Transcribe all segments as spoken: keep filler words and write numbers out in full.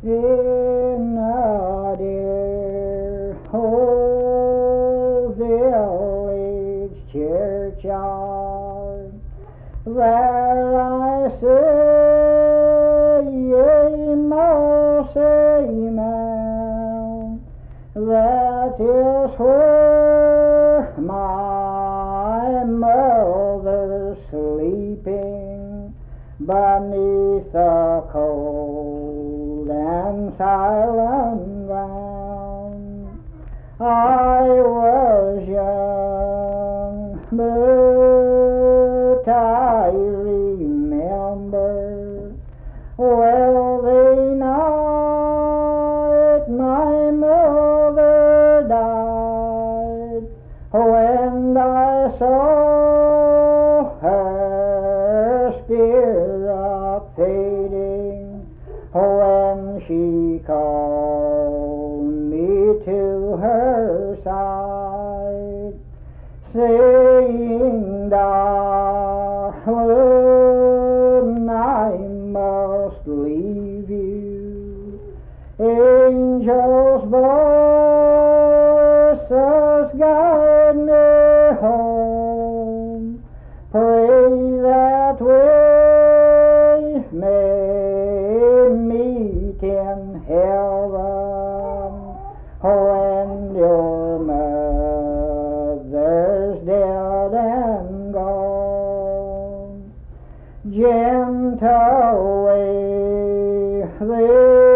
in a dear old village churchyard. There I see a mossy mound. That is where my mother's sleeping beneath the cold and silent ground. I was young, but I remember well the night my mother died, when I saw her spirit fading, when she called me to her side, saying, darling, I must leave you. Angels' voices guide me home. Pray that we may meet in heaven when your mother's dead and gone. Gentle wave the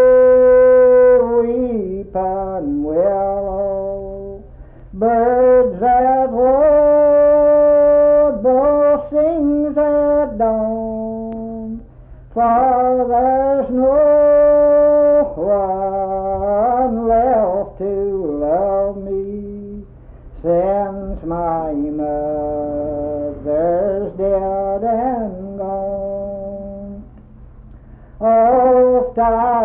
weeping willow, birds that would both sings at dawn, for there's no one left to love me since my mother's dead and gone. Oft I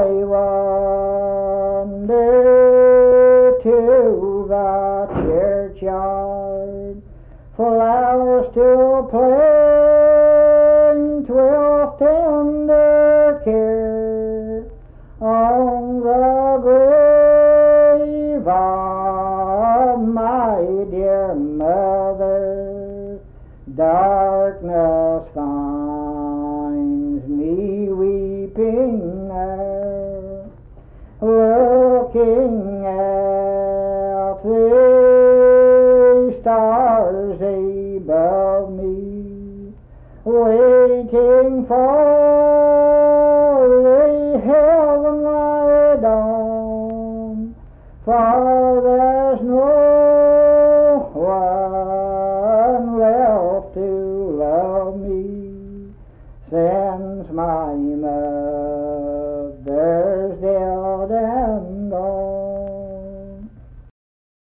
wander to the churchyard, flowers still plant with tender care on the grave of my dear mother. Darkness finds me weeping there, looking at the stars above me, waiting for the heavenly dawn, for there's no one left to love me since my mother